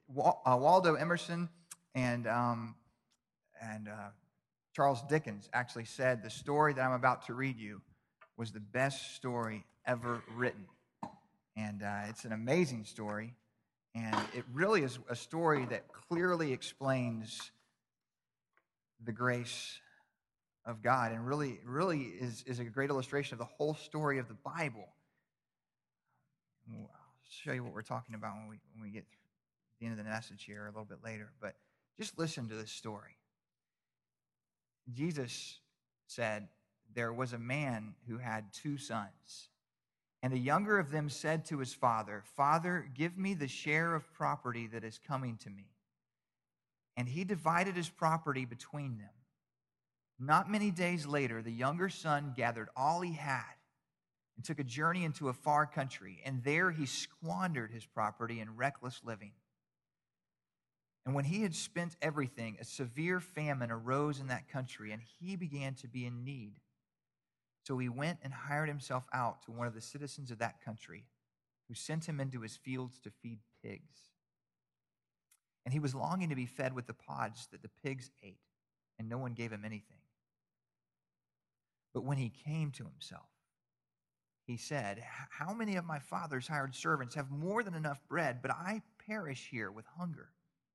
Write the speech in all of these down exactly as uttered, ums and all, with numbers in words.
Wa- uh, Waldo Emerson and um, and uh, Charles Dickens actually said the story that I'm about to read you was the best story ever written. And uh, it's an amazing story. And it really is a story that clearly explains the grace of God and really, really is, is a great illustration of the whole story of the Bible. I'll show you what we're talking about when we, when we get to the end of the message here a little bit later. But just listen to this story. Jesus said, there was a man who had two sons. And the younger of them said to his father, Father, give me the share of property that is coming to me. And he divided his property between them. Not many days later, the younger son gathered all he had and took a journey into a far country. And there he squandered his property in reckless living. And when he had spent everything, a severe famine arose in that country, and he began to be in need. So he went and hired himself out to one of the citizens of that country, who sent him into his fields to feed pigs. And he was longing to be fed with the pods that the pigs ate, and no one gave him anything. But when he came to himself, he said, How many of my father's hired servants have more than enough bread, but I perish here with hunger?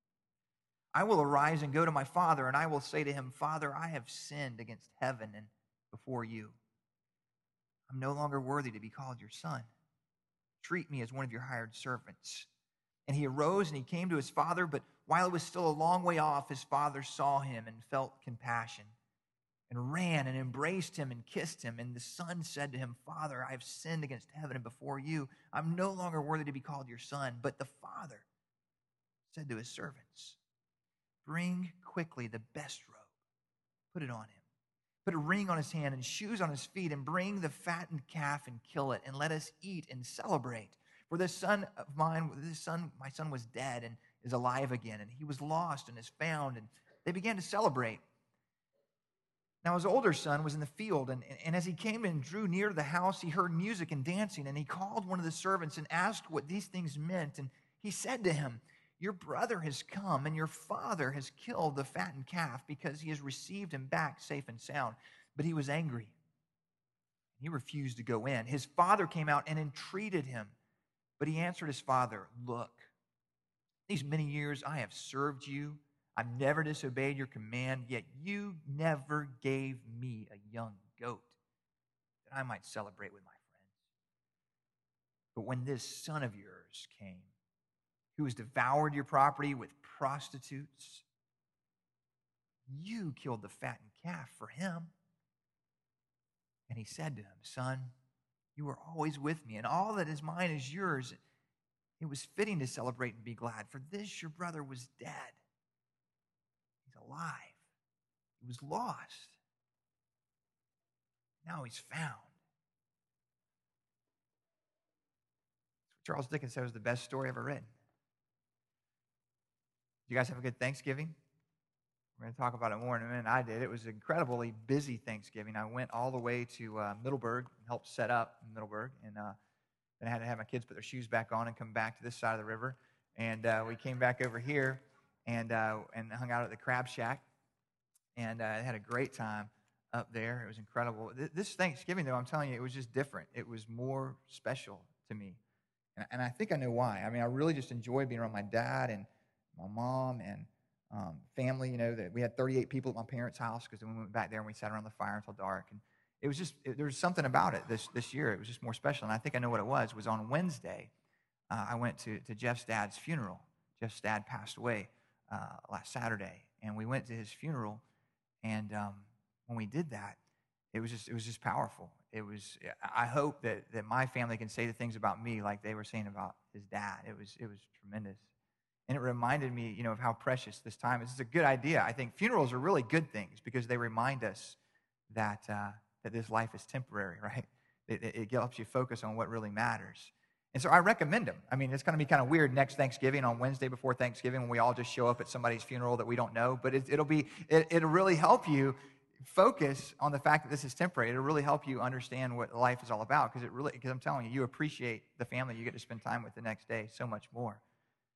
I will arise and go to my father, and I will say to him, Father, I have sinned against heaven and before you. I'm no longer worthy to be called your son. Treat me as one of your hired servants. And he arose and he came to his father, but while it was still a long way off, his father saw him and felt compassion and ran and embraced him and kissed him. And the son said to him, Father, I have sinned against heaven and before you. I'm no longer worthy to be called your son. But the father said to his servants, Bring quickly the best robe, put it on him. Put a ring on his hand and shoes on his feet, and bring the fattened calf and kill it, and let us eat and celebrate. For this son of mine, this son, my son was dead and is alive again, and he was lost and is found. And they began to celebrate. Now his older son was in the field, and, and as he came and drew near to the house, he heard music and dancing, and he called one of the servants and asked what these things meant. And he said to him, Your brother has come, and your father has killed the fattened calf, because he has received him back safe and sound. But he was angry. He refused to go in. His father came out and entreated him. But he answered his father, Look, these many years I have served you. I've never disobeyed your command, yet you never gave me a young goat that I might celebrate with my friends. But when this son of yours came, who has devoured your property with prostitutes, you killed the fattened calf for him. And he said to him, Son, you are always with me, and all that is mine is yours. It was fitting to celebrate and be glad, for this your brother was dead. He's alive. He was lost. Now he's found. Charles Dickens said it was the best story ever written. Did you guys have a good Thanksgiving? We're going to talk about it more in a minute. I did. It was an incredibly busy Thanksgiving. I went all the way to uh, Middleburg and helped set up in Middleburg. And uh, then I had to have my kids put their shoes back on and come back to this side of the river. And uh, we came back over here and uh, and hung out at the Crab Shack. And uh, had a great time up there. It was incredible. This Thanksgiving, though, I'm telling you, it was just different. It was more special to me. And, and I think I know why. I mean, I really just enjoyed being around my dad and my mom and um, family. You know, that we had thirty-eight people at my parents' house because then we went back there and we sat around the fire until dark. And it was just, it, there was something about it this, this year. It was just more special. And I think I know what it was. It was on Wednesday, uh, I went to, to Jeff's dad's funeral. Jeff's dad passed away uh, last Saturday. And we went to his funeral. And um, when we did that, it was just, it was just powerful. It was, I hope that, that my family can say the things about me like they were saying about his dad. It was, it was tremendous. And it reminded me, you know, of how precious this time is. It's a good idea. I think funerals are really good things because they remind us that uh, that this life is temporary, right? It, it, it helps you focus on what really matters. And so I recommend them. I mean, it's going to be kind of weird next Thanksgiving, on Wednesday before Thanksgiving, when we all just show up at somebody's funeral that we don't know. But it, it'll be, it, it'll really help you focus on the fact that this is temporary. It'll really help you understand what life is all about, because it really, because I'm telling you, you appreciate the family you get to spend time with the next day so much more.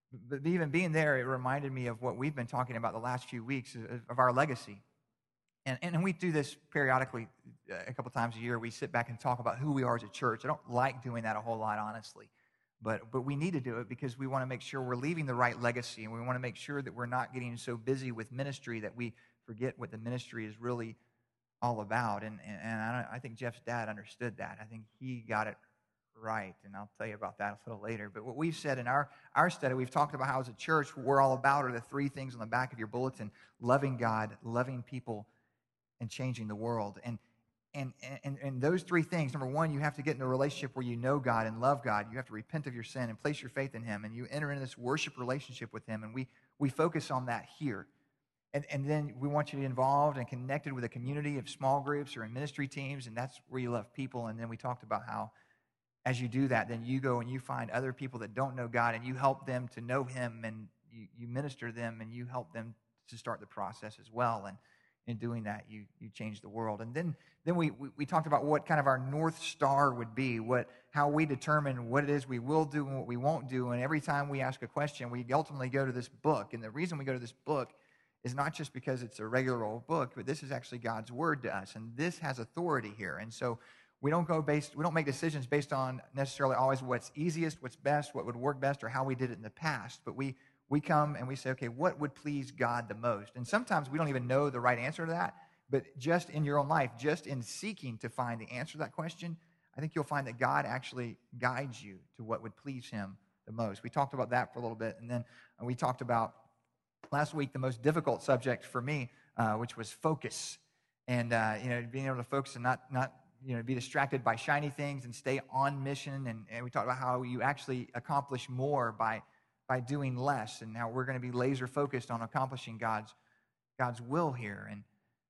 But even being there, it reminded me of what we've been talking about the last few weeks of, of our legacy. And, and we do this periodically uh, a couple times a year. We sit back and talk about who we are as a church. I don't like doing that a whole lot, honestly. But, but we need to do it because we want to make sure we're leaving the right legacy. And we want to make sure that we're not getting so busy with ministry that we forget what the ministry is really all about. And, and, and I, I think Jeff's dad understood that. I think he got it right, and I'll tell you about that a little later. But what we've said in our, our study, we've talked about how as a church, what we're all about are the three things on the back of your bulletin: loving God, loving people, and changing the world. And, and, and, and those three things, number one, you have to get in a relationship where you know God and love God. You have to repent of your sin and place your faith in Him, and you enter into this worship relationship with Him, and we, we focus on that here. And, and then we want you to be involved and connected with a community of small groups or in ministry teams, and that's where you love people. And then we talked about how as you do that, then you go and you find other people that don't know God, and you help them to know Him, and you, you minister to them, and you help them to start the process as well. And in doing that, you you change the world. And then then we, we, we talked about what kind of our North Star would be, what how we determine what it is we will do and what we won't do. And every time we ask a question, we ultimately go to this book. And the reason we go to this book is not just because it's a regular old book, but this is actually God's Word to us. And this has authority here. And so We don't go based, we don't make decisions based on necessarily always what's easiest, what's best, what would work best, or how we did it in the past. But we we come and we say, okay, what would please God the most? And sometimes we don't even know the right answer to that. But just in your own life, just in seeking to find the answer to that question, I think you'll find that God actually guides you to what would please Him the most. We talked about that for a little bit, and then we talked about last week the most difficult subject for me, uh, which was focus, and uh, you know, being able to focus and not not. you know, be distracted by shiny things and stay on mission. And, and we talked about how you actually accomplish more by by doing less, and how we're going to be laser focused on accomplishing God's God's will here. And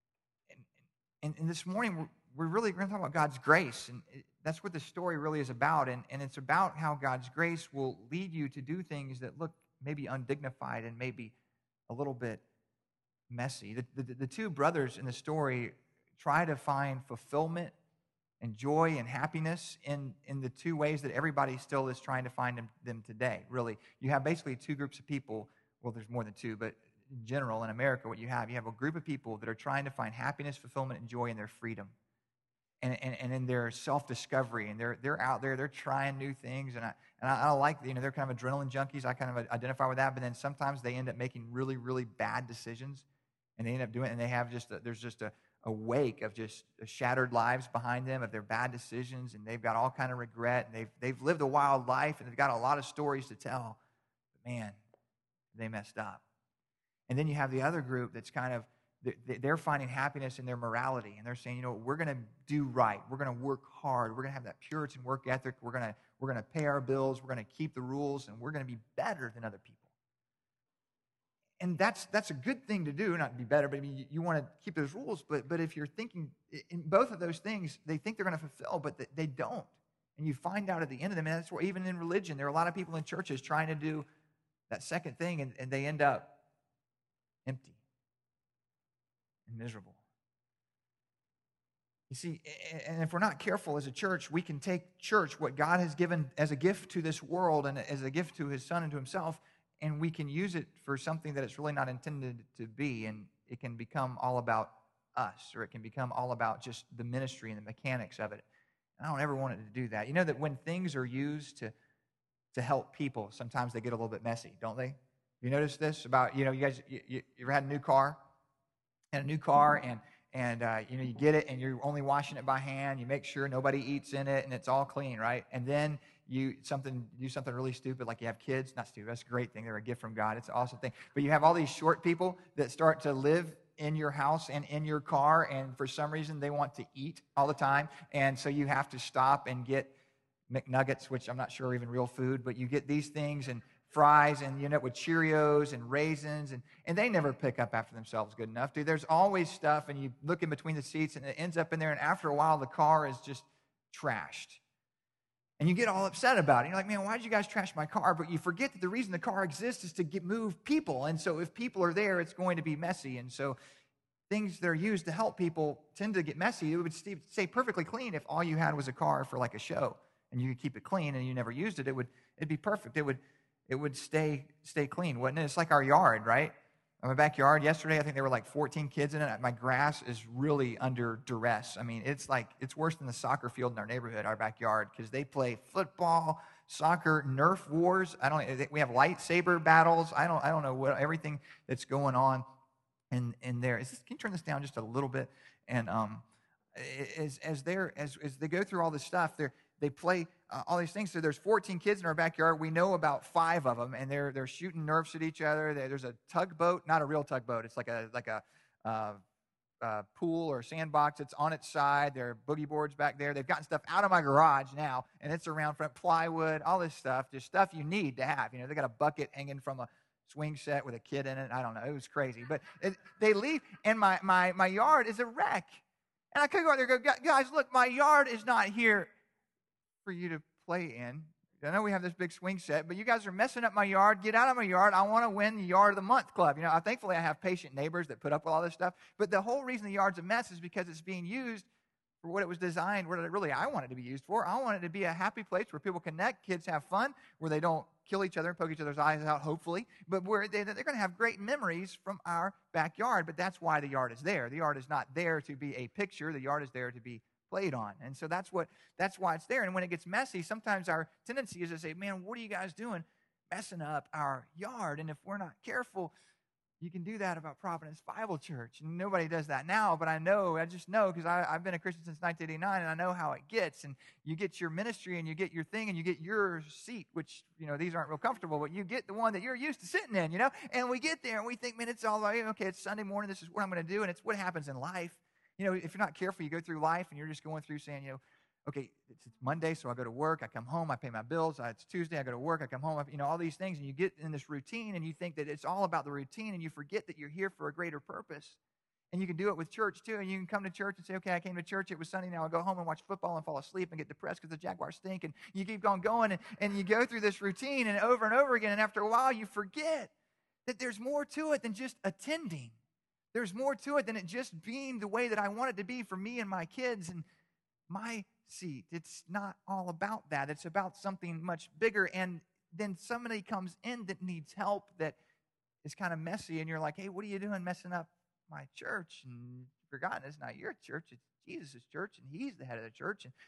and and, and this morning we're, we're really going to talk about God's grace, and it, that's what the story really is about. And and it's about how God's grace will lead you to do things that look maybe undignified and maybe a little bit messy. The the, the two brothers in the story try to find fulfillment and joy and happiness in, in the two ways that everybody still is trying to find them, them today, really. You have basically two groups of people. Well, there's more than two, but in general, in America, what you have, you have a group of people that are trying to find happiness, fulfillment, and joy in their freedom and, and, and in their self-discovery. And they're they're out there, they're trying new things. And I, and I, I like, you know, they're kind of adrenaline junkies. I kind of identify with that. But then sometimes they end up making really, really bad decisions. And they end up doing it, and they have just, a, there's just a, a wake of just shattered lives behind them of their bad decisions, and they've got all kind of regret, and they've they've lived a wild life, and they've got a lot of stories to tell. But man, they messed up. And then you have the other group that's kind of, they're finding happiness in their morality, and they're saying, you know, we're going to do right, we're going to work hard, we're going to have that Puritan work ethic, we're going to we're going to pay our bills, we're going to keep the rules, and we're going to be better than other people. And that's that's a good thing to do, not to be better, but I mean, you, you want to keep those rules. But but if you're thinking in both of those things, they think they're going to fulfill, but they, they don't. And you find out at the end of them, and that's where even in religion, there are a lot of people in churches trying to do that second thing, and, and they end up empty and miserable. You see, and if we're not careful as a church, we can take church, what God has given as a gift to this world and as a gift to His Son and to Himself, and we can use it for something that it's really not intended to be, and it can become all about us, or it can become all about just the ministry and the mechanics of it. And I don't ever want it to do that. You know that when things are used to to help people, sometimes they get a little bit messy, don't they? You notice this about, you know, you guys, you, you ever had a new car? And a new car, and and uh, you know, you get it, and you're only washing it by hand. You make sure nobody eats in it, and it's all clean, right? And then you something do something really stupid, like you have kids. Not stupid. That's a great thing. They're a gift from God. It's an awesome thing. But you have all these short people that start to live in your house and in your car, and for some reason they want to eat all the time, and so you have to stop and get McNuggets, which I'm not sure are even real food, but you get these things and fries, and you end up with Cheerios and raisins, and, and they never pick up after themselves good enough, dude. There's always stuff, and you look in between the seats, and it ends up in there, and after a while, the car is just trashed. And you get all upset about it. You're like, man, why did you guys trash my car? But you forget that the reason the car exists is to get, move people, and so if people are there, it's going to be messy, and so things that are used to help people tend to get messy. It would stay perfectly clean if all you had was a car for like a show, and you could keep it clean, and you never used it. It would it'd be perfect. It would it would stay stay clean, wouldn't it? It's like our yard, right? My backyard yesterday, I think there were like fourteen kids in it. My grass is really under duress. I mean, it's like, it's worse than the soccer field in our neighborhood, our backyard, because they play football, soccer, Nerf wars. I don't, we have lightsaber battles. I don't, I don't know what, everything that's going on in, in there. Is, can you turn this down just a little bit? And um, as, as, they're, as, as they go through all this stuff, they're, they play uh, all these things. So there's fourteen kids in our backyard. We know about five of them, and they're they're shooting Nerfs at each other. There's a tugboat, not a real tugboat. It's like a like a uh, uh, pool or sandbox. It's on its side. There are boogie boards back there. They've gotten stuff out of my garage now, and it's around front plywood, all this stuff, just stuff you need to have. You know, they got a bucket hanging from a swing set with a kid in it. I don't know. It was crazy, but it, they leave, and my my my yard is a wreck. And I could go out there and go, guys, look, my yard is not here for you to play in. I know we have this big swing set, but you guys are messing up my yard. Get out of my yard. I want to win the Yard of the Month club. You know, I, thankfully I have patient neighbors that put up with all this stuff. But the whole reason the yard's a mess is because it's being used for what it was designed, what it really I want it to be used for. I want it to be a happy place where people connect, kids have fun, where they don't kill each other and poke each other's eyes out, hopefully, but where they, they're going to have great memories from our backyard. But that's why the yard is there. The yard is not there to be a picture. The yard is there to be played on. And so that's what that's why it's there. And when it gets messy, sometimes our tendency is to say, man, what are you guys doing messing up our yard? And if we're not careful, you can do that about Providence Bible Church. And nobody does that now, but I know, I just know, because I've been a Christian since nineteen eighty-nine, and I know how it gets. And you get your ministry, and you get your thing, and you get your seat, which, you know, these aren't real comfortable, but you get the one that you're used to sitting in, you know? And we get there, and we think, man, it's all right. Okay, it's Sunday morning. This is what I'm going to do, and it's what happens in life. You know, if you're not careful, you go through life and you're just going through saying, you know, okay, it's, it's Monday, so I go to work, I come home, I pay my bills. It's Tuesday, I go to work, I come home, I, you know, all these things. And you get in this routine and you think that it's all about the routine, and you forget that you're here for a greater purpose. And you can do it with church too. And you can come to church and say, okay, I came to church, it was Sunday, now I'll go home and watch football and fall asleep and get depressed because the Jaguars stink. And you keep on going, and, and you go through this routine and over and over again. And after a while, you forget that there's more to it than just attending. There's more to it than it just being the way that I want it to be for me and my kids and my seat. It's not all about that. It's about something much bigger. And then somebody comes in that needs help, that is kind of messy, and you're like, hey, what are you doing messing up my church? And you've forgotten it's not your church. It's Jesus' church, and he's the head of the church. And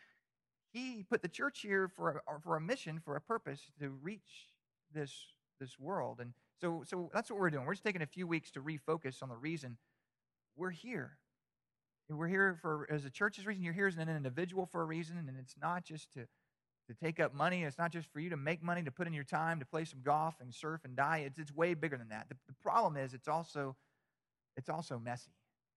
he put the church here for a, for a mission, for a purpose, to reach this, this world. And So, so that's what we're doing. We're just taking a few weeks to refocus on the reason we're here. We're here for as a church's reason. You're here as an individual for a reason, and it's not just to, to take up money. It's not just for you to make money, to put in your time, to play some golf and surf and die. It's, it's way bigger than that. The, the problem is it's also it's also messy,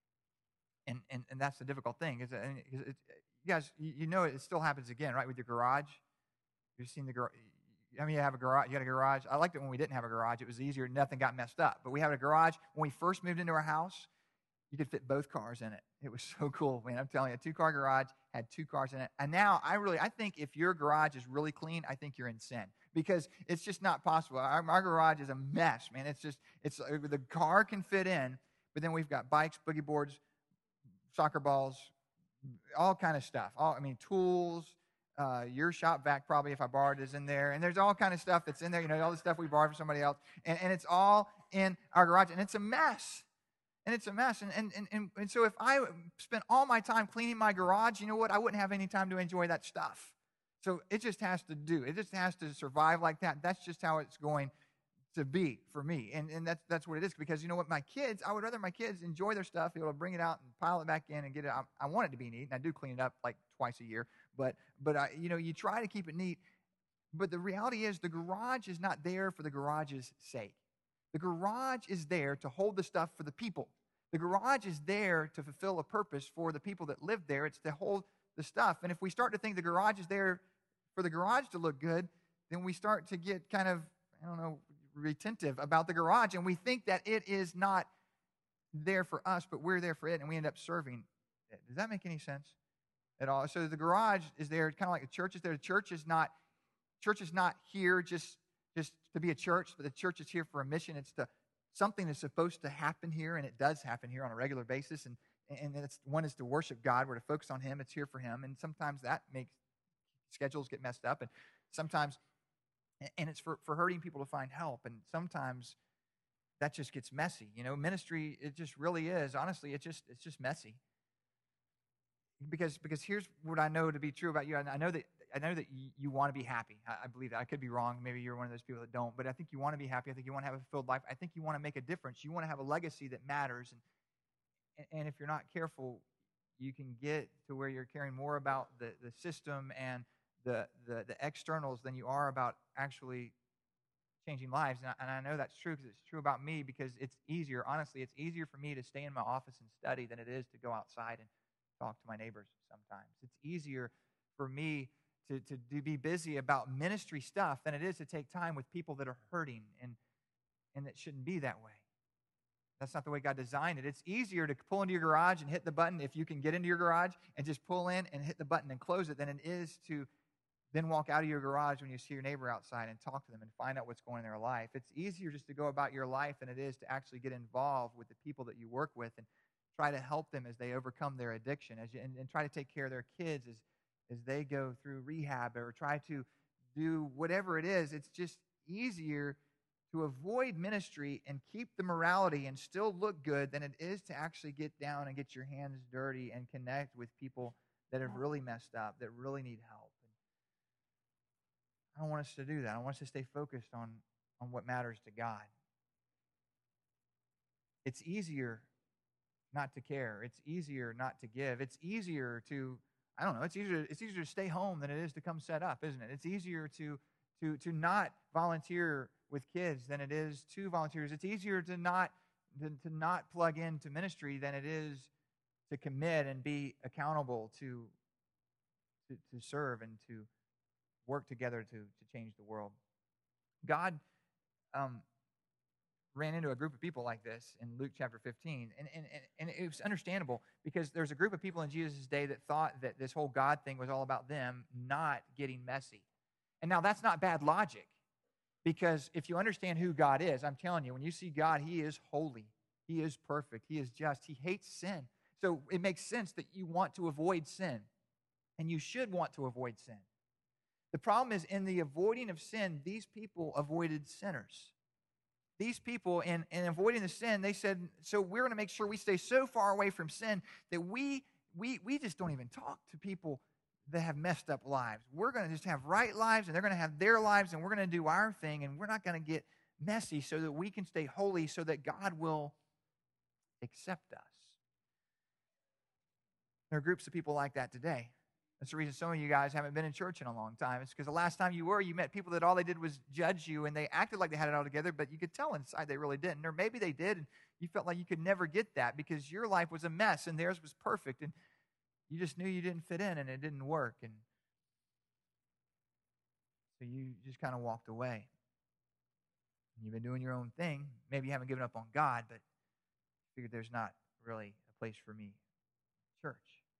and and, and that's the difficult thing. Is it, you guys, you know, it still happens again, right? With your garage, you've seen the garage. I mean, you have a garage. You got a garage. I liked it when we didn't have a garage. It was easier. Nothing got messed up. But we had a garage. When we first moved into our house, you could fit both cars in it. It was so cool, man. I'm telling you, a two-car garage had two cars in it. And now I really, I think if your garage is really clean, I think you're in sin, because it's just not possible. Our, our garage is a mess, man. It's just, it's the car can fit in, but then we've got bikes, boogie boards, soccer balls, all kind of stuff. All, I mean, tools. Uh, your shop vac probably, if I borrowed, is in there. And there's all kind of stuff that's in there, you know, all the stuff we borrowed from somebody else. And, and it's all in our garage. And it's a mess. And it's a mess. And, and, and, and so if I spent all my time cleaning my garage, you know what? I wouldn't have any time to enjoy that stuff. So it just has to do. It just has to survive like that. That's just how it's going to be for me. And, and that's, that's what it is. Because you know what? My kids, I would rather my kids enjoy their stuff, be able to bring it out and pile it back in and get it. I, I want it to be neat. And I do clean it up like twice a year. But, but I, you know, you try to keep it neat. But the reality is the garage is not there for the garage's sake. The garage is there to hold the stuff for the people. The garage is there to fulfill a purpose for the people that live there. It's to hold the stuff. And if we start to think the garage is there for the garage to look good, then we start to get kind of, I don't know, retentive about the garage. And we think that it is not there for us, but we're there for it, and we end up serving it. Does that make any sense at all? So the garage is there kind of like the church is there. The church is not, church is not here just, just to be a church, but the church is here for a mission. It's to something that's supposed to happen here, and it does happen here on a regular basis. And and it's, one is to worship God. We're to focus on Him. It's here for Him. And sometimes that makes schedules get messed up, and sometimes And it's for, for hurting people to find help. And sometimes that just gets messy. You know, ministry, it just really is. Honestly, it's just it's just messy. Because because here's what I know to be true about you. I, I know that I know that you, you want to be happy. I, I believe that. I could be wrong. Maybe you're one of those people that don't. But I think you want to be happy. I think you want to have a fulfilled life. I think you want to make a difference. You want to have a legacy that matters. And and, and if you're not careful, you can get to where you're caring more about the, the system and the, the the externals than you are about actually changing lives. And I, and I know that's true because it's true about me, because it's easier. Honestly, it's easier for me to stay in my office and study than it is to go outside and talk to my neighbors sometimes. It's easier for me to, to, to be busy about ministry stuff than it is to take time with people that are hurting, and, and it shouldn't be that way. That's not the way God designed it. It's easier to pull into your garage and hit the button if you can get into your garage and just pull in and hit the button and close it than it is to then walk out of your garage when you see your neighbor outside and talk to them and find out what's going on in their life. It's easier just to go about your life than it is to actually get involved with the people that you work with and try to help them as they overcome their addiction, as you, and, and try to take care of their kids as, as they go through rehab, or try to do whatever it is. It's just easier to avoid ministry and keep the morality and still look good than it is to actually get down and get your hands dirty and connect with people that have really messed up, that really need help. I don't want us to do that. I want us to stay focused on, on what matters to God. It's easier not to care. It's easier not to give. It's easier to, I don't know, it's easier, it's easier to stay home than it is to come set up, isn't it? It's easier to, to, to not volunteer with kids than it is to volunteers. It's easier to not, to, to not plug into ministry than it is to commit and be accountable to, to, to serve and to work together to, to change the world. God um, ran into a group of people like this in Luke chapter fifteen, and, and, and it was understandable, because there's a group of people in Jesus' day that thought that this whole God thing was all about them not getting messy. And now that's not bad logic, because if you understand who God is, I'm telling you, when you see God, He is holy, He is perfect, He is just, He hates sin. So it makes sense that you want to avoid sin, and you should want to avoid sin. The problem is, in the avoiding of sin, these people avoided sinners. These people, in, in avoiding the sin, they said, so we're going to make sure we stay so far away from sin that we, we, we just don't even talk to people that have messed up lives. We're going to just have right lives, and they're going to have their lives, and we're going to do our thing, and we're not going to get messy so that we can stay holy, so that God will accept us. There are groups of people like that today. That's the reason some of you guys haven't been in church in a long time. It's because the last time you were, you met people that all they did was judge you, and they acted like they had it all together, but you could tell inside they really didn't. Or maybe they did, and you felt like you could never get that because your life was a mess and theirs was perfect, and you just knew you didn't fit in and it didn't work. And so you just kind of walked away. You've been doing your own thing. Maybe you haven't given up on God, but you figured there's not really a place for me. Church.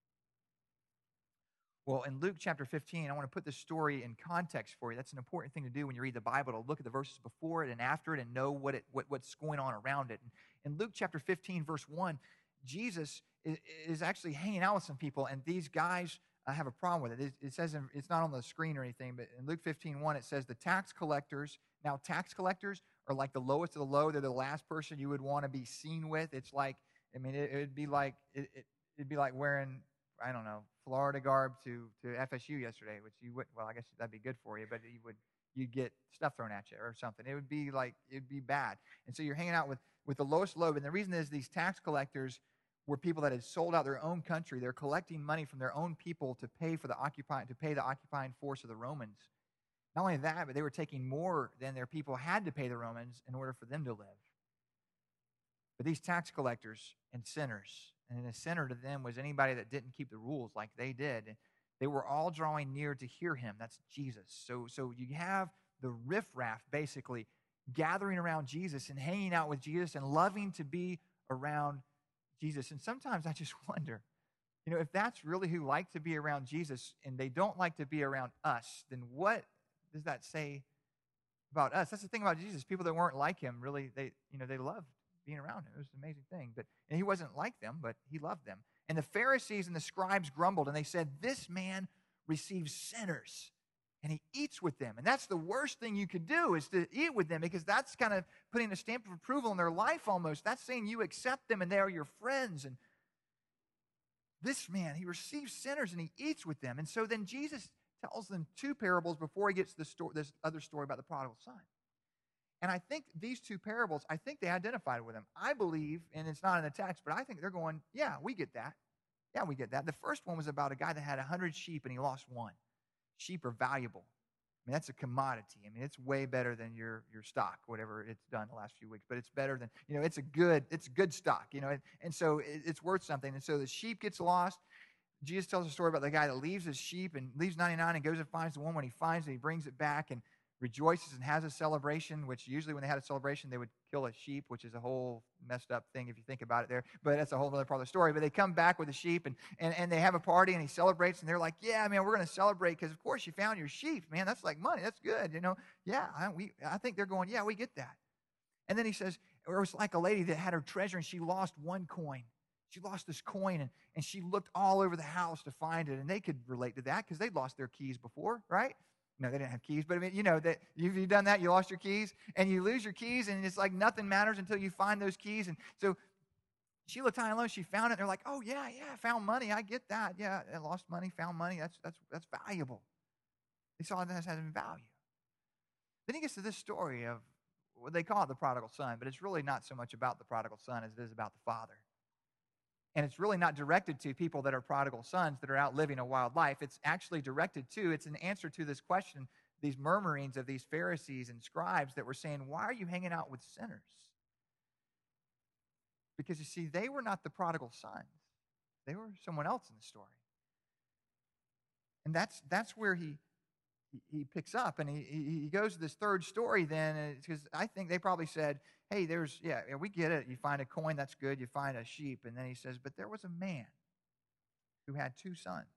Well, in Luke chapter fifteen, I want to put this story in context for you. That's an important thing to do when you read the Bible, to look at the verses before it and after it and know what it what, what's going on around it. And in Luke chapter fifteen, verse one, Jesus is, is actually hanging out with some people, and these guys uh, have a problem with it. It, it says, in, it's not on the screen or anything, but in Luke fifteen one, it says the tax collectors. Now, tax collectors are like the lowest of the low. They're the last person you would want to be seen with. It's like, I mean, it would be like, it, it, it'd be like wearing, I don't know, Florida garb to, to F S U yesterday, which you would, well, I guess that'd be good for you, but you would, you'd get stuff thrown at you or something. It would be like, it'd be bad. And so you're hanging out with, with the lowest low. And the reason is these tax collectors were people that had sold out their own country. They're collecting money from their own people to pay for the occupying, to pay the occupying force of the Romans. Not only that, but they were taking more than their people had to pay the Romans in order for them to live. But these tax collectors and sinners, and a sinner to them was anybody that didn't keep the rules like they did. And they were all drawing near to hear him. That's Jesus. So, so you have the riffraff basically gathering around Jesus and hanging out with Jesus and loving to be around Jesus. And sometimes I just wonder, you know, if that's really who like to be around Jesus and they don't like to be around us, then what does that say about us? That's the thing about Jesus. People that weren't like him, really, they, you know, they loved being around him. It was an amazing thing. But and he wasn't like them, but he loved them. And the Pharisees and the scribes grumbled, and they said, this man receives sinners and he eats with them. And that's the worst thing you could do, is to eat with them, because that's kind of putting a stamp of approval in their life almost. That's saying you accept them and they are your friends. And this man, he receives sinners and he eats with them. And so then Jesus tells them two parables before he gets to this, story, this other story about the prodigal son. And I think these two parables, I think they identified with him. I believe, and it's not in the text, but I think they're going, yeah, we get that. Yeah, we get that. The first one was about a guy that had one hundred sheep and he lost one. Sheep are valuable. I mean, that's a commodity. I mean, it's way better than your, your stock, whatever it's done the last few weeks. But it's better than, you know, it's a good, it's good stock, you know. And, and so it, it's worth something. And so the sheep gets lost. Jesus tells a story about the guy that leaves his sheep and leaves ninety-nine and goes and finds the one. When he finds it, he brings it back and rejoices and has a celebration, which usually when they had a celebration, they would kill a sheep, which is a whole messed up thing if you think about it there. But that's a whole other part of the story. But they come back with the sheep, and, and, and they have a party, and he celebrates, and they're like, yeah, man, we're going to celebrate because, of course, you found your sheep. Man, that's like money. That's good, you know. Yeah, I, we, I think they're going, yeah, we get that. And then he says, it was like a lady that had her treasure, and she lost one coin. She lost this coin, and, and she looked all over the house to find it, and they could relate to that because they'd lost their keys before, right? No, they didn't have keys, but I mean, you know, that you've you done that, you lost your keys, and you lose your keys, and it's like nothing matters until you find those keys. And so she looked high and low, she found it, and they're like, oh, yeah, yeah, I found money, I get that. Yeah, I lost money, found money, that's that's that's valuable. They saw that as having value. Then he gets to this story of what they call it the prodigal son, but it's really not so much about the prodigal son as it is about the father. And it's really not directed to people that are prodigal sons that are out living a wild life. It's actually directed to, it's an answer to this question, these murmurings of these Pharisees and scribes that were saying, why are you hanging out with sinners? Because you see, they were not the prodigal sons. They were someone else in the story. And that's that's where he he picks up, and he he goes to this third story then, because I think they probably said, hey, there's, yeah, we get it. You find a coin, that's good. You find a sheep. And then he says, but there was a man who had two sons.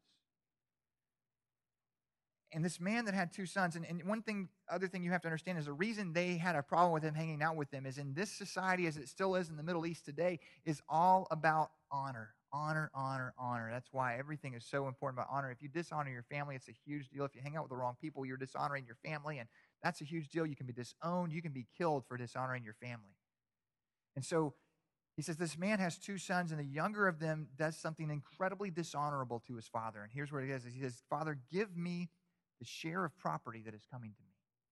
And this man that had two sons, and, and one thing, other thing you have to understand is the reason they had a problem with him hanging out with them is in this society, as it still is in the Middle East today, is all about honor. Honor, honor, honor. That's why everything is so important about honor. If you dishonor your family, it's a huge deal. If you hang out with the wrong people, you're dishonoring your family, and that's a huge deal. You can be disowned. You can be killed for dishonoring your family. And so he says this man has two sons, and the younger of them does something incredibly dishonorable to his father. And here's what it is. He says, Father, give me the share of property that is coming to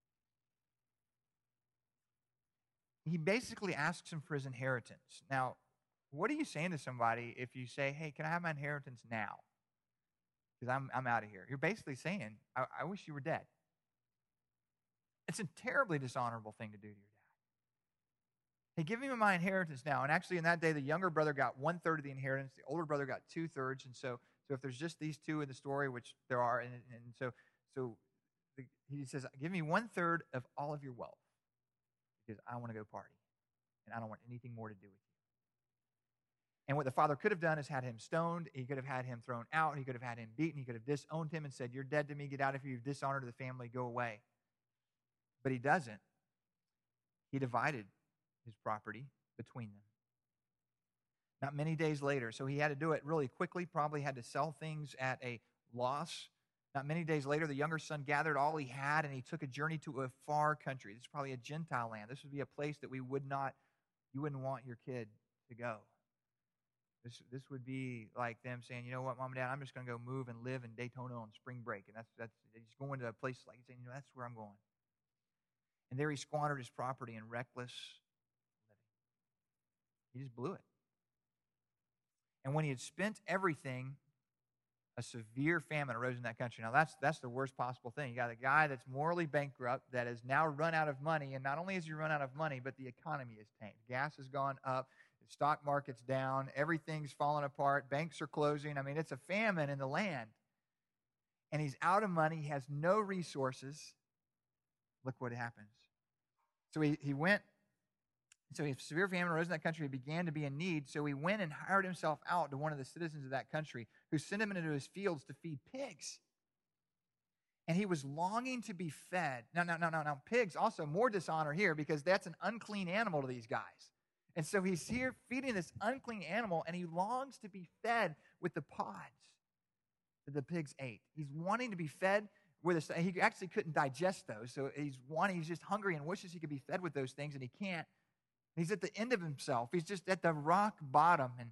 me. He basically asks him for his inheritance. Now, what are you saying to somebody if you say, hey, can I have my inheritance now? Because I'm, I'm out of here. You're basically saying, I, I wish you were dead. It's a terribly dishonorable thing to do to your dad. Hey, give me my inheritance now. And actually, in that day, the younger brother got one-third of the inheritance. The older brother got two-thirds. And so, so if there's just these two in the story, which there are, and, and so, so the, he says, give me one-third of all of your wealth because I want to go party, and I don't want anything more to do with you. And what the father could have done is had him stoned. He could have had him thrown out. He could have had him beaten. He could have disowned him and said, you're dead to me. Get out of here. You've dishonored the family. Go away. But he doesn't. He divided his property between them. Not many days later, so he had to do it really quickly, probably had to sell things at a loss. Not many days later, the younger son gathered all he had, and he took a journey to a far country. This is probably a Gentile land. This would be a place that we would not, you wouldn't want your kid to go. This, this would be like them saying, you know what, Mom and Dad, I'm just going to go move and live in Daytona on spring break. And that's, that's he's going to a place like, saying, you know, that's where I'm going. And there he squandered his property in reckless living. He just blew it. And when he had spent everything, a severe famine arose in that country. Now, that's that's the worst possible thing. You got a guy that's morally bankrupt that has now run out of money. And not only has he run out of money, but the economy is tanked. Gas has gone up. The stock market's down. Everything's falling apart. Banks are closing. I mean, it's a famine in the land. And he's out of money. He has no resources. Look what happens. So he, he went, so a severe famine arose in that country. He began to be in need. So he went and hired himself out to one of the citizens of that country who sent him into his fields to feed pigs. And he was longing to be fed. Now, now, now, now, now, pigs also more dishonor here because that's an unclean animal to these guys. And so he's here feeding this unclean animal, and he longs to be fed with the pods that the pigs ate. He's wanting to be fed with a, he actually couldn't digest those. So he's wanting, he's just hungry and wishes he could be fed with those things, and he can't. He's at the end of himself. He's just at the rock bottom, and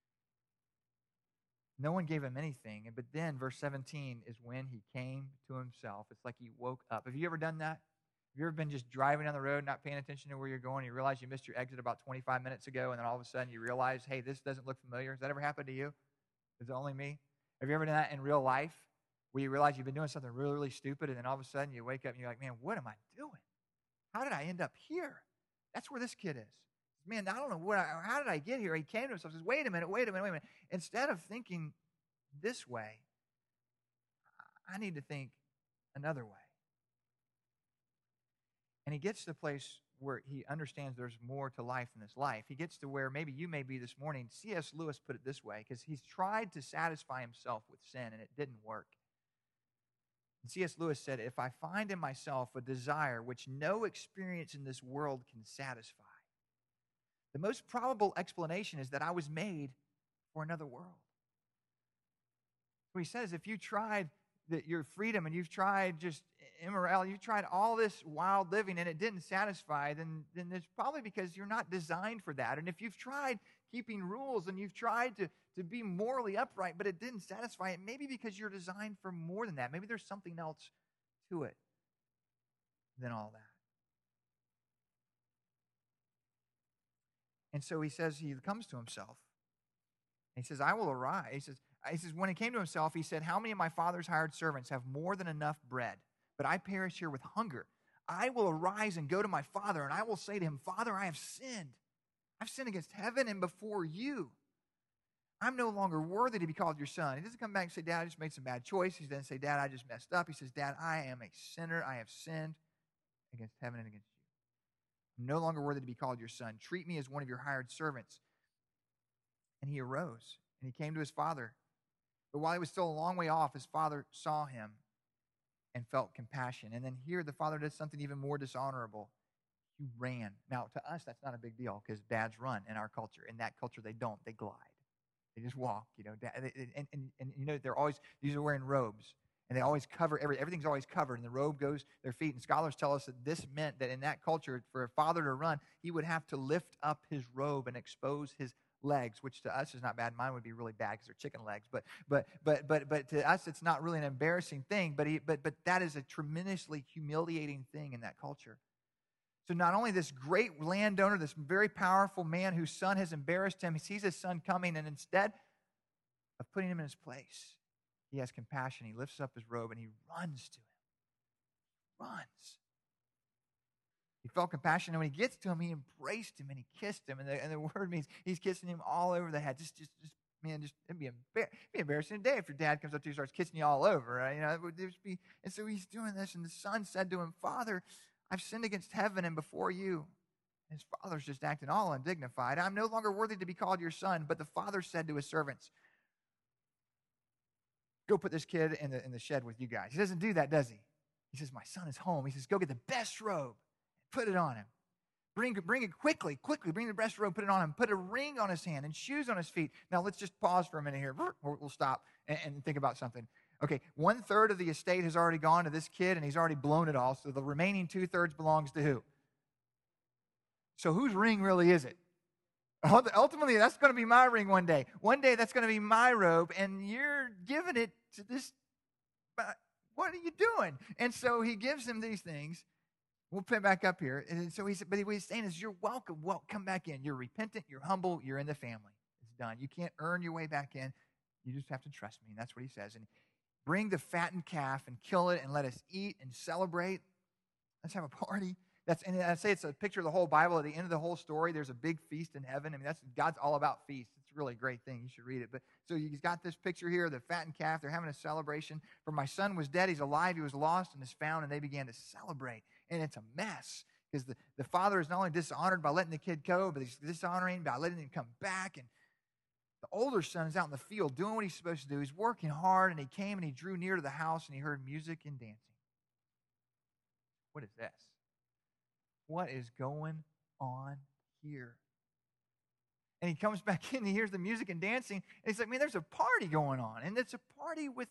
no one gave him anything. But then verse seventeen is when he came to himself. It's like he woke up. Have you ever done that? Have you ever been just driving down the road, not paying attention to where you're going, and you realize you missed your exit about twenty-five minutes ago, and then all of a sudden you realize, hey, this doesn't look familiar? Has that ever happened to you? Is it only me? Have you ever done that in real life, where you realize you've been doing something really, really stupid, and then all of a sudden you wake up and you're like, man, what am I doing? How did I end up here? That's where this kid is. Man, I don't know, what. I, how did I get here? He came to himself and says, wait a minute, wait a minute, wait a minute. Instead of thinking this way, I need to think another way. And he gets to the place where he understands there's more to life than this life. He gets to where maybe you may be this morning. C S Lewis put it this way, because he's tried to satisfy himself with sin, and it didn't work. And C S Lewis said, if I find in myself a desire which no experience in this world can satisfy, the most probable explanation is that I was made for another world. So he says, if you tried that your freedom and you've tried just immorality, you've tried all this wild living and it didn't satisfy, then, then it's probably because you're not designed for that. And if you've tried keeping rules and you've tried to, to be morally upright, but it didn't satisfy, it may be because you're designed for more than that. Maybe there's something else to it than all that. And so he says, he comes to himself. He says, I will arise. He says, he says, when he came to himself, he said, how many of my father's hired servants have more than enough bread, but I perish here with hunger? I will arise and go to my father, and I will say to him, Father, I have sinned. I've sinned against heaven and before you. I'm no longer worthy to be called your son. He doesn't come back and say, Dad, I just made some bad choices. He doesn't say, Dad, I just messed up. He says, Dad, I am a sinner. I have sinned against heaven and against you. I'm no longer worthy to be called your son. Treat me as one of your hired servants. And he arose, and he came to his father. But while he was still a long way off, his father saw him and felt compassion. And then here the father did something even more dishonorable. He ran. Now, to us, that's not a big deal because dads run in our culture. In that culture, they don't. They glide. They just walk, you know. And, and, and, and you know, they're always, these are wearing robes. And they always cover, every, everything's always covered. And the robe goes to their feet. And scholars tell us that this meant that in that culture, for a father to run, he would have to lift up his robe and expose his legs, which to us is not bad. Mine would be really bad because they're chicken legs. But but but but but to us, it's not really an embarrassing thing. But he, but but that is a tremendously humiliating thing in that culture. So not only this great landowner, this very powerful man whose son has embarrassed him, he sees his son coming, and instead of putting him in his place, he has compassion. He lifts up his robe and he runs to him. Runs. He felt compassion, and when he gets to him, he embraced him and he kissed him. And the, and the word means he's kissing him all over the head. Just, just, just man, just it'd be, embar- it'd be embarrassing today if your dad comes up to you and starts kissing you all over. Right? You know, it would just be. And so he's doing this, and the son said to him, Father, I've sinned against heaven and before you. And his father's just acting all undignified. I'm no longer worthy to be called your son. But the father said to his servants, go put this kid in the in the shed with you guys. He doesn't do that, does he? He says, my son is home. He says, go get the best robe. Put it on him. Bring, bring it quickly, quickly. Bring the best robe, put it on him. Put a ring on his hand and shoes on his feet. Now, let's just pause for a minute here. We'll stop and, and think about something. Okay, one third of the estate has already gone to this kid, and he's already blown it all. So the remaining two-thirds belongs to who? So whose ring really is it? Ultimately, that's going to be my ring one day. One day, that's going to be my robe, and you're giving it to this. What are you doing? And so he gives him these things. We'll put it back up here. And so he said, but what he's saying is, you're welcome. Well, come back in. You're repentant. You're humble. You're in the family. It's done. You can't earn your way back in. You just have to trust me. And that's what he says. And bring the fattened calf and kill it and let us eat and celebrate. Let's have a party. That's, and I say it's a picture of the whole Bible. At the end of the whole story, there's a big feast in heaven. I mean, that's God's all about feasts. It's a really great thing. You should read it. But so he's got this picture here, the fattened calf. They're having a celebration. For my son was dead. He's alive. He was lost and is found. And they began to celebrate. And it's a mess because the, the father is not only dishonored by letting the kid go, but he's dishonoring by letting him come back. And the older son is out in the field doing what he's supposed to do. He's working hard. And he came and he drew near to the house and he heard music and dancing. What is this? What is going on here? And he comes back in and he hears the music and dancing. And he's like, man, there's a party going on. And it's a party with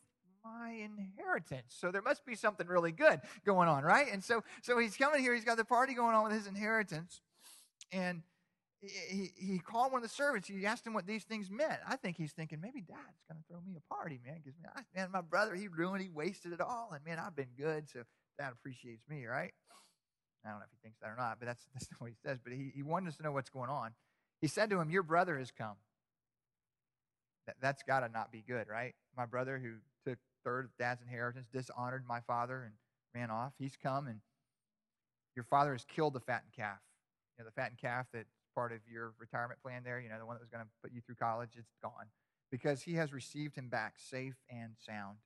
my inheritance. So there must be something really good going on, right? And so, so he's coming here. He's got the party going on with his inheritance. And he, he called one of the servants. He asked him what these things meant. I think he's thinking, maybe Dad's going to throw me a party, man. Because, man, I, man, my brother, he ruined, he wasted it all. And, man, I've been good, so Dad appreciates me, right? I don't know if he thinks that or not, but that's, that's not what he says. But he, he wanted us to know what's going on. He said to him, your brother has come. That, that's got to not be good, right? My brother who took third of Dad's inheritance, dishonored my father, and ran off. He's come, and your father has killed the fattened calf. You know, the fattened calf that's part of your retirement plan there, you know, the one that was going to put you through college, it's gone. Because he has received him back safe and sound.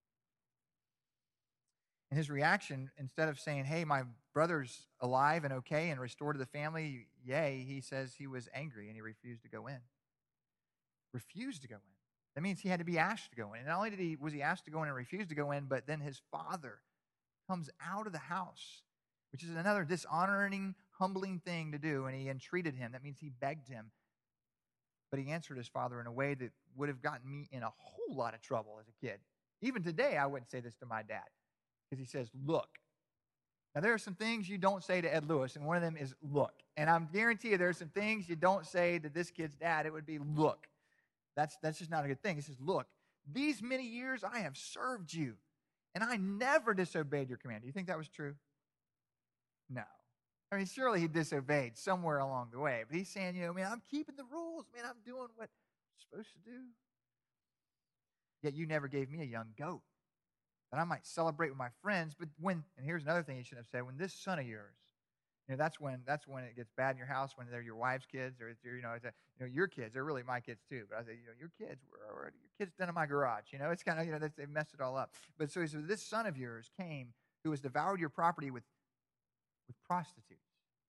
And his reaction, instead of saying, hey, my brother's alive and okay and restored to the family, yay, he says he was angry and he refused to go in. Refused to go in. That means he had to be asked to go in. And not only did he was he asked to go in and refused to go in, but then his father comes out of the house, which is another dishonoring, humbling thing to do, and he entreated him. That means he begged him. But he answered his father in a way that would have gotten me in a whole lot of trouble as a kid. Even today, I wouldn't say this to my dad. Because he says, look. Now, there are some things you don't say to Ed Lewis, and one of them is look. And I'm guarantee you there are some things you don't say to this kid's dad. It would be look. That's, that's just not a good thing. He says, look, these many years I have served you, and I never disobeyed your command. Do you think that was true? No. I mean, surely he disobeyed somewhere along the way. But he's saying, you know, man, I'm keeping the rules. Man, I'm doing what I'm supposed to do. Yet you never gave me a young goat that I might celebrate with my friends. But when, and here's another thing you should have said, when this son of yours, you know, that's when that's when it gets bad in your house, when they're your wife's kids, or it's your, you know, it's a, you know, your kids. They're really my kids too. But I say, you know, your kids were already, your kids done in my garage. You know, it's kind of, you know, they messed it all up. But so he said, this son of yours came who has devoured your property with, with prostitutes.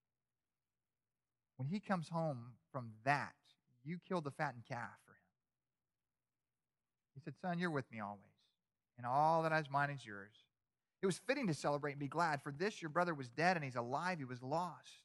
When he comes home from that, you killed the fattened calf for him. He said, son, you're with me always, and all that is mine is yours. It was fitting to celebrate and be glad. For this, your brother was dead, and he's alive. He was lost,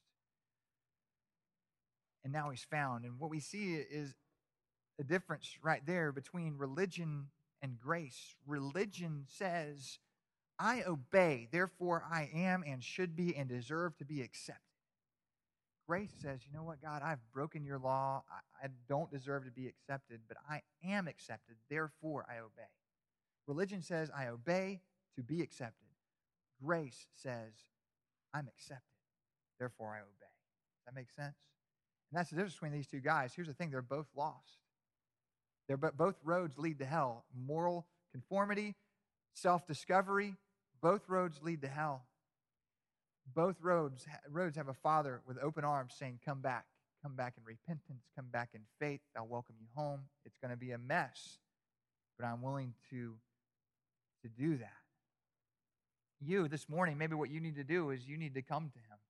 and now he's found. And what we see is the difference right there between religion and grace. Religion says, I obey, therefore I am and should be and deserve to be accepted. Grace says, you know what, God, I've broken your law. I, I don't deserve to be accepted, but I am accepted, therefore I obey. Religion says, I obey to be accepted. Grace says, I'm accepted, therefore I obey. Does that make sense? And that's the difference between these two guys. Here's the thing, they're both lost. They're both roads lead to hell. Moral conformity, self-discovery, both roads lead to hell. Both roads, roads have a father with open arms saying, come back. Come back in repentance. Come back in faith. I'll welcome you home. It's going to be a mess, but I'm willing to, to do that. You, this morning, maybe what you need to do is you need to come to him.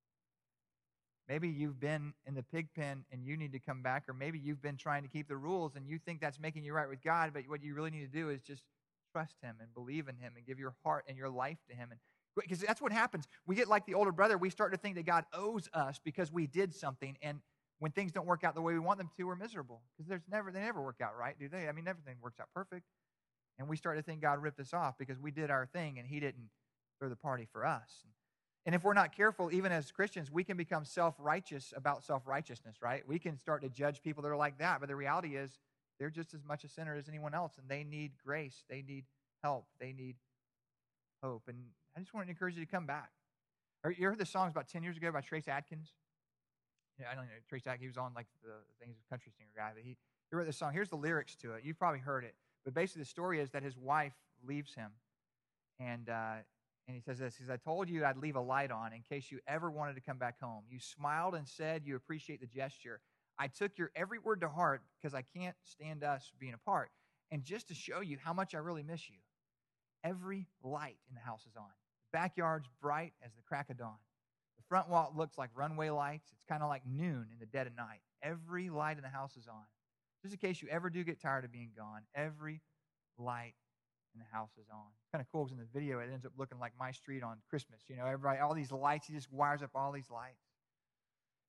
Maybe you've been in the pig pen and you need to come back, or maybe you've been trying to keep the rules and you think that's making you right with God, but what you really need to do is just trust him and believe in him and give your heart and your life to him. And because that's what happens. We get like the older brother. We start to think that God owes us because we did something. And when things don't work out the way we want them to, we're miserable. Because there's never, they never work out right, do they? I mean, everything works out perfect. And we start to think God ripped us off because we did our thing and he didn't throw the party for us. And if we're not careful, even as Christians, we can become self-righteous about self-righteousness, right? We can start to judge people that are like that. But the reality is they're just as much a sinner as anyone else. And they need grace. They need help. They need hope. And I just want to encourage you to come back. You heard the songs about ten years ago by Trace Adkins? Yeah, I don't know. Trace Adkins, he was on like the things, country singer guy. But he, he wrote this song. Here's the lyrics to it. You've probably heard it. But basically the story is that his wife leaves him. And uh, and he says this. He says, I told you I'd leave a light on in case you ever wanted to come back home. You smiled and said you appreciate the gesture. I took your every word to heart because I can't stand us being apart. And just to show you how much I really miss you, every light in the house is on. The backyard's bright as the crack of dawn. The front wall looks like runway lights. It's kind of like noon in the dead of night. Every light in the house is on. Just in case you ever do get tired of being gone, every light in the house is on. Kind of cool because in the video it ends up looking like my street on Christmas. You know, everybody, all these lights, he just wires up all these lights.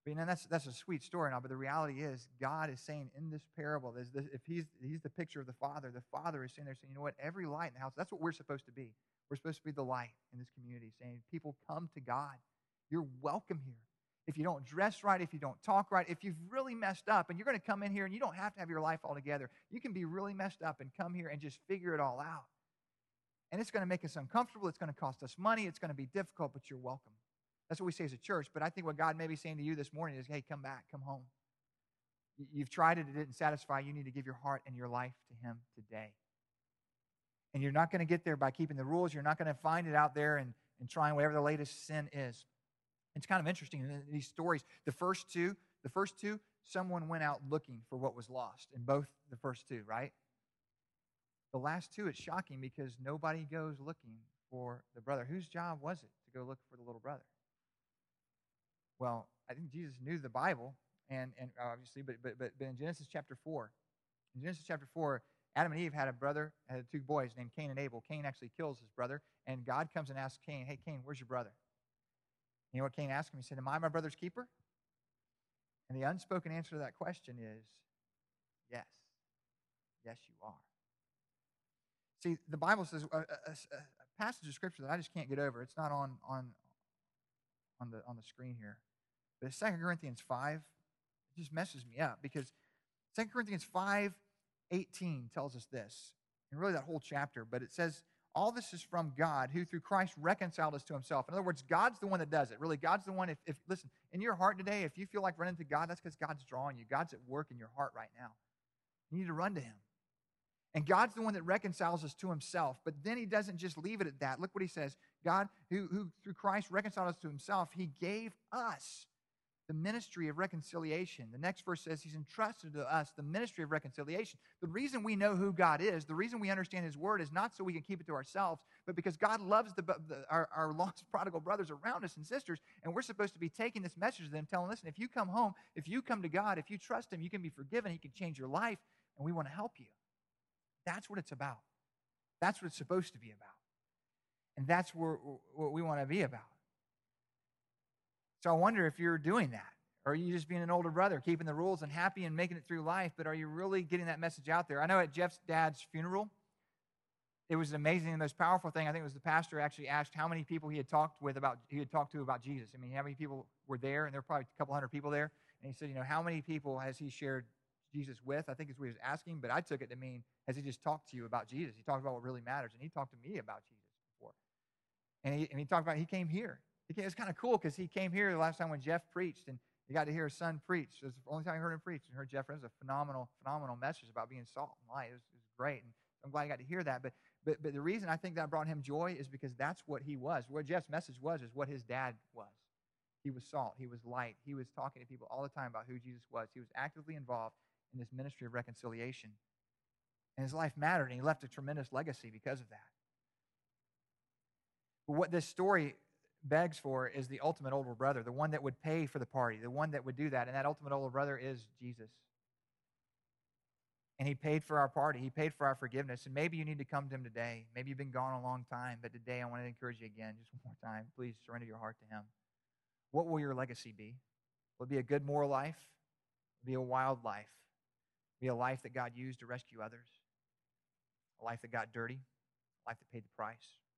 But, you know, that's that's a sweet story now, but the reality is God is saying in this parable, is this, if he's he's the picture of the Father, the Father is saying there, saying, you know what, every light in the house, that's what we're supposed to be. We're supposed to be the light in this community, saying, people, come to God. You're welcome here. If you don't dress right, if you don't talk right, if you've really messed up, and you're going to come in here and you don't have to have your life all together. You can be really messed up and come here and just figure it all out. And it's going to make us uncomfortable. It's going to cost us money. It's going to be difficult, but you're welcome. That's what we say as a church. But I think what God may be saying to you this morning is, hey, come back, come home. You've tried it. It didn't satisfy. You need to give your heart and your life to him today. And you're not going to get there by keeping the rules. You're not going to find it out there and, and trying whatever the latest sin is. It's kind of interesting in these stories. The first two, the first two, someone went out looking for what was lost in both the first two, right? The last two, it's shocking because nobody goes looking for the brother. Whose job was it to go look for the little brother? Well, I think Jesus knew the Bible, and, and obviously, but, but but but in Genesis chapter four, in Genesis chapter four, Adam and Eve had a brother, had two boys named Cain and Abel. Cain actually kills his brother, and God comes and asks Cain, hey, Cain, where's your brother? You know what Cain asked him? He said, am I my brother's keeper? And the unspoken answer to that question is, yes. Yes, you are. See, the Bible says, a, a, a passage of Scripture that I just can't get over. It's not on, on, on, the, on the screen here. But it's Second Corinthians five. It just messes me up because Second Corinthians five eighteen tells us this. And really that whole chapter. But it says, all this is from God, who through Christ reconciled us to himself. In other words, God's the one that does it. Really, God's the one, if, if listen, in your heart today, if you feel like running to God, that's because God's drawing you. God's at work in your heart right now. You need to run to him. And God's the one that reconciles us to himself. But then he doesn't just leave it at that. Look what he says. God, who, who through Christ reconciled us to himself, he gave us the ministry of reconciliation. The next verse says he's entrusted to us the ministry of reconciliation. The reason we know who God is, the reason we understand his word is not so we can keep it to ourselves, but because God loves the, the, our, our lost prodigal brothers around us and sisters, and we're supposed to be taking this message to them, telling them, listen, if you come home, if you come to God, if you trust him, you can be forgiven, he can change your life, and we want to help you. That's what it's about. That's what it's supposed to be about. And that's where, what we want to be about. So I wonder if you're doing that. Or are you just being an older brother, keeping the rules and happy and making it through life, but are you really getting that message out there? I know at Jeff's dad's funeral, it was amazing. The most powerful thing, I think, was the pastor actually asked how many people he had talked with about, he had talked to about Jesus. I mean, how many people were there? And there were probably a couple hundred people there. And he said, you know, how many people has he shared Jesus with? I think is what he was asking, but I took it to mean, has he just talked to you about Jesus? He talked about what really matters, and he talked to me about Jesus before. And he, and he talked about, he came here. He came, it was kind of cool because he came here the last time when Jeff preached, and he got to hear his son preach. It was the only time I heard him preach, and heard Jeff. It was a phenomenal, phenomenal message about being salt and light. It was, it was great, and I'm glad I got to hear that. But, but, but the reason I think that brought him joy is because that's what he was. What Jeff's message was is what his dad was. He was salt. He was light. He was talking to people all the time about who Jesus was. He was actively involved in this ministry of reconciliation. And his life mattered, and he left a tremendous legacy because of that. But what this story begs for is the ultimate older brother, the one that would pay for the party, the one that would do that. And that ultimate older brother is Jesus. And he paid for our party. He paid for our forgiveness. And maybe you need to come to him today. Maybe you've been gone a long time, but today I want to encourage you again, just one more time. Please surrender your heart to him. What will your legacy be? Will it be a good moral life? Will it be a wild life? Will it be a life that God used to rescue others? A life that got dirty? A life that paid the price?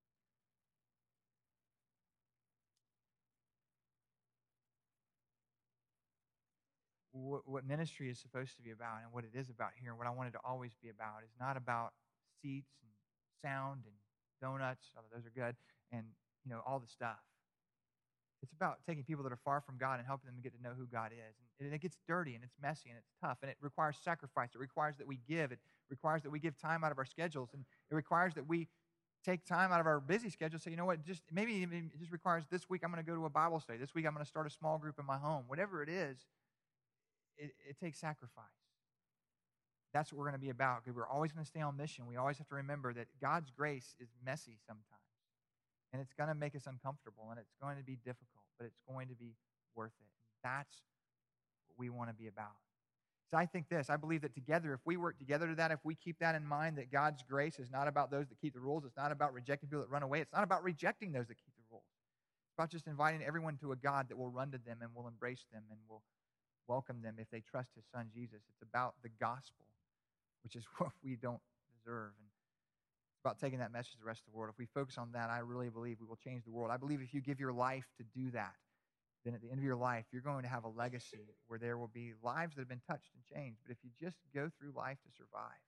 What ministry is supposed to be about and what it is about here and what I wanted to always be about is not about seats and sound and donuts, although those are good, and you know all the stuff. It's about taking people that are far from God and helping them to get to know who God is. And it gets dirty and it's messy and it's tough and it requires sacrifice. It requires that we give. It requires that we give time out of our schedules, and it requires that we take time out of our busy schedule. So you know what? Just maybe even it just requires this week I'm going to go to a Bible study. This week I'm going to start a small group in my home. Whatever it is. It, it takes sacrifice. That's what we're going to be about, because we're always going to stay on mission. We always have to remember that God's grace is messy sometimes, and it's going to make us uncomfortable, and it's going to be difficult, but it's going to be worth it. That's what we want to be about. So I think this, I believe that together, if we work together to that, if we keep that in mind, that God's grace is not about those that keep the rules, it's not about rejecting people that run away, it's not about rejecting those that keep the rules. about just inviting everyone to a God that will run to them and will embrace them and will welcome them if they trust his son Jesus. It's about the gospel, which is what we don't deserve. And it's about taking that message to the rest of the world. If we focus on that, I really believe we will change the world. I believe if you give your life to do that, then at the end of your life, you're going to have a legacy where there will be lives that have been touched and changed. But if you just go through life to survive,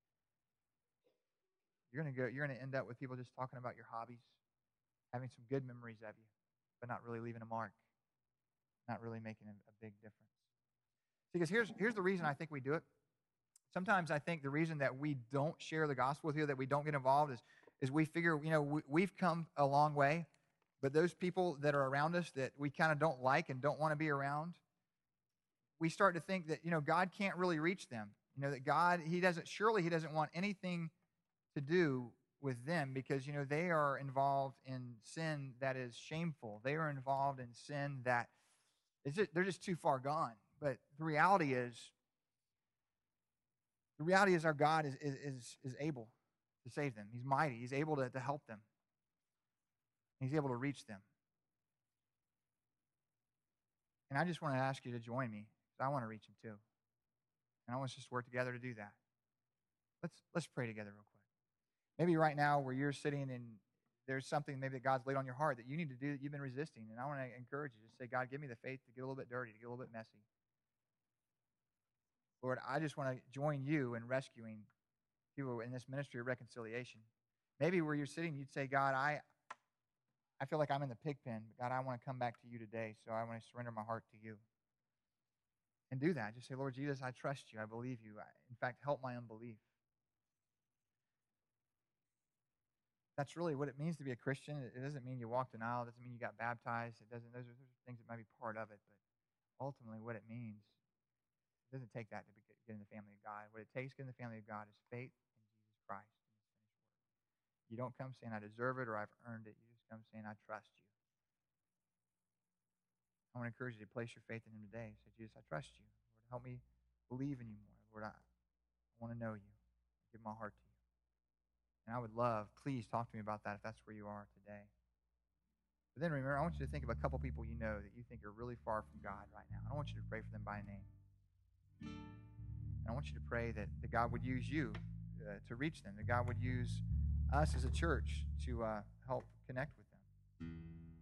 you're going to go, you're going to end up with people just talking about your hobbies, having some good memories of you, but not really leaving a mark, not really making a, a big difference. Because here's, here's the reason I think we do it. Sometimes I think the reason that we don't share the gospel with you, that we don't get involved, is, is we figure, you know, we, we've come a long way, but those people that are around us that we kind of don't like and don't want to be around, we start to think that, you know, God can't really reach them. You know, that God, he doesn't, surely he doesn't want anything to do with them because, you know, they are involved in sin that is shameful. They are involved in sin that is just, they're just too far gone. But the reality is, the reality is our God is, is, is able to save them. He's mighty. He's able to, to help them. He's able to reach them. And I just want to ask you to join me because I want to reach them too. And I want us just to work together to do that. Let's, let's pray together real quick. Maybe right now where you're sitting and there's something maybe that God's laid on your heart that you need to do that you've been resisting. And I want to encourage you to say, God, give me the faith to get a little bit dirty, to get a little bit messy. Lord, I just want to join you in rescuing people in this ministry of reconciliation. Maybe where you're sitting, you'd say, God, I I feel like I'm in the pig pen, but God, I want to come back to you today, so I want to surrender my heart to you. And do that. Just say, Lord Jesus, I trust you. I believe you. I, in fact, help my unbelief. That's really what it means to be a Christian. It doesn't mean you walked an aisle. It doesn't mean you got baptized. It doesn't. Those are, those are things that might be part of it, but ultimately what it means, it doesn't take that to get in the family of God. What it takes to get in the family of God is faith in Jesus Christ and his finished work. You don't come saying, I deserve it or I've earned it. You just come saying, I trust you. I want to encourage you to place your faith in him today. Say, Jesus, I trust you. Lord, help me believe in you more. Lord, I, I want to know you. I give my heart to you. And I would love, please talk to me about that if that's where you are today. But then remember, I want you to think of a couple people you know that you think are really far from God right now. I want you to pray for them by name. And I want you to pray that, that God would use you uh, to reach them, that God would use us as a church to uh, help connect with them.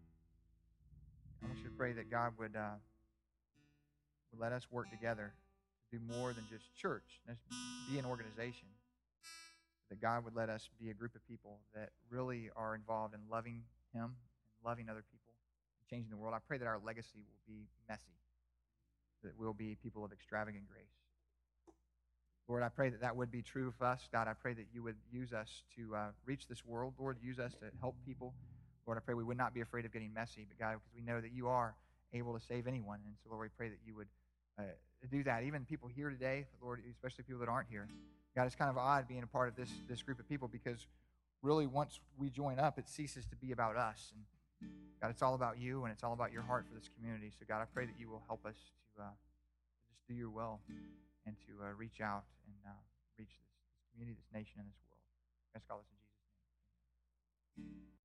I want you to pray that God would, uh, would let us work together to do more than just church, just be an organization. That God would let us be a group of people that really are involved in loving him and loving other people and changing the world. I pray that our legacy will be messy, that we'll be people of extravagant grace. Lord, I pray that that would be true of us. God, I pray that you would use us to uh, reach this world. Lord, use us to help people. Lord, I pray we would not be afraid of getting messy, but God, because we know that you are able to save anyone. And so, Lord, we pray that you would uh, do that. Even people here today, Lord, especially people that aren't here. God, it's kind of odd being a part of this, this group of people because really once we join up, it ceases to be about us. And God, it's all about you and it's all about your heart for this community. So God, I pray that you will help us to, uh, to just do your will and to uh, reach out and uh, reach this, this community, this nation, and this world. I ask all this in Jesus' name. Amen.